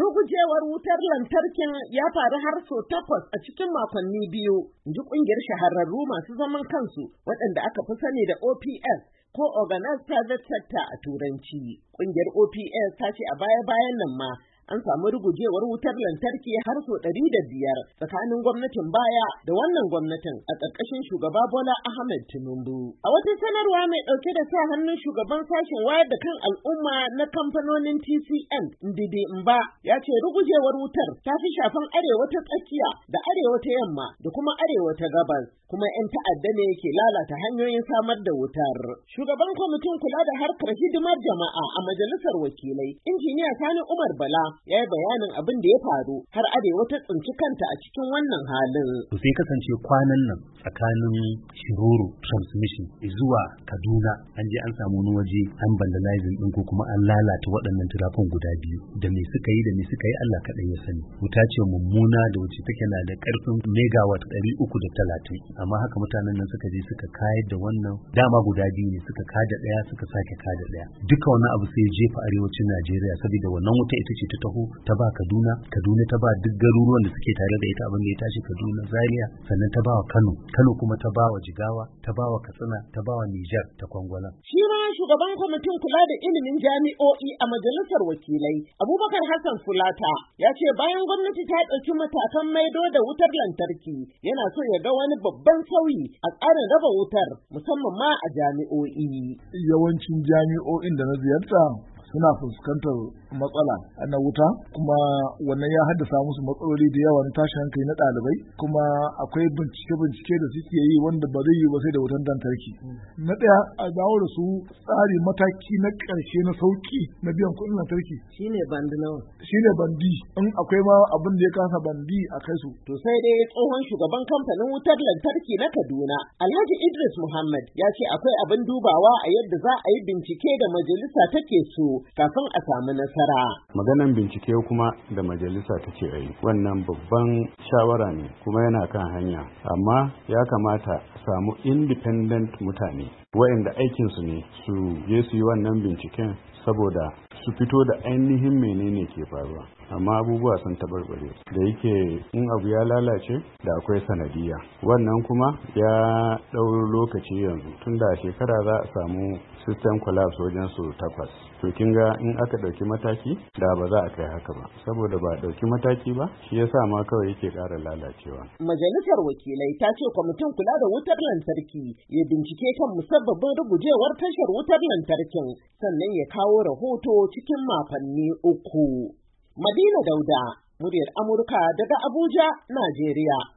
Rugujewar wutar lantarkin ya faru har sau 8 a cikin makonni biyu, inji ƙungiyar shahararru masu zaman kansu waɗanda aka fi sani da OPS ko Organized Private Sector a Turanci. Ƙungiyar OPS ta ce a baya-bayan nan ma an samu rugujewar wutar lantarki har sau 105 tsakanin gwamnatin baya da wannan gwamnatin a ƙarƙashin shugaba Bola Ahmed Tinubu. A wata sanarwa mai ɗauke da sa hannun shugaban sashen wayar da kan al'umma na kamfanonin TCN, Ndidi Mba, ya ce rugujewar wutar ta fi shafan arewa ta tsakiya da arewa ta yamma da kuma arewa ta gabas, kuma 'yan ta'adda ne ke lalata hanyoyin samar da wutar. Shugaban kwamitin kula da harkar hidimar jama'a a majalisar wakilai, injiniya Sani Umar Bala, ya yi bayanin abin da ya faru har arewa ta tsinci kanta a cikin wannan halin. Sai kasance kwanan nan tsakanin Shiroro Transmission zuwa Kaduna an je an samu wani waje an vandalizing ɗin ko kuma an lalata waɗannan turafin guda biyu. Da me suka yi Allah kaɗai ya sani. Wuta ce mummuna da wuce take na da ƙarfin megawatt 330, amma haka mutanen nan suka je suka kayar da wannan dama guda biyu ne, suka kada ɗaya suka sake kada ɗaya. Duka wannan abu sai jefa arewacin Najeriya, saboda wannan wuta ita ce ta taho ta ba Kaduna ta ba duk garuruwan da suke tare da ita, abin da ya tashi Kaduna, Zaria, sannan ta ba wa Kano kuma ta ba wa Jigawa, ta ba wa Katsina, ta ba wa Niger, ta Kwangwala. Shi ma shugaban kwamitin kula da ilimin jami'o'i a majalisar wakilai, Abubakar Hassan Fulata, ya ce bayan gwamnati ta ɗauki matakan maido da wutar lantarki, yana so ya ga wani babban sauyi a tsarin raba wutar, musamman ma a jami'o'i. Yawancin jami'o'in da na ziyarta suna fuskantar matsala na wuta, kuma wannan ya haddasa musu matsaloli da yawa na tashin hankali na ɗalibai, kuma akwai bincike da suke yi wanda ba zai yi ba sai da wutan lantarki. Na ɗaya, a dawo da su tsari mataki na ƙarshe na sauki na biyan kuɗin lantarki. Shine bandi nawa? Shine bandi. In akwai ma abin da ya kasa bandi a kai su. To sai dai tsohon shugaban kamfanin wutar lantarki na Kaduna, Alhaji Idris Muhammad, ya ce akwai abin dubawa a yadda za a yi bincike da majalisa take so kafin a samu nasara. Maganan bincike kuma da majalisa ta ce ayi, wannan babban shawara ne kuma yana kan hanya, amma ya kamata samu independent mutane waɗanda aikinsu ne su je su yi wannan binciken, saboda su fito da ainihin menene ke faruwa. Amma abubuwa sun tabarbare, da yake in abu ya lalace da akwai sanadiyya, wannan kuma ya ɗau lokaci yanzu, tun da shekara za a samu system collapse wajen su 8. To kin ga in aka ɗauki mataki da ba za a kai haka ba, saboda ba a ɗauki mataki ba shi yasa ma kawai yake ƙara lalacewa. Majalisar wakilai ta ce kwamitin kula da wutar lantarki ya bincike kan musabbabin rugujewar tashar wutar lantarkin, sannan ya kawo rahoto cikin makonni 3. Madina Dauda, muryar Amurka daga Abuja, Najeriya.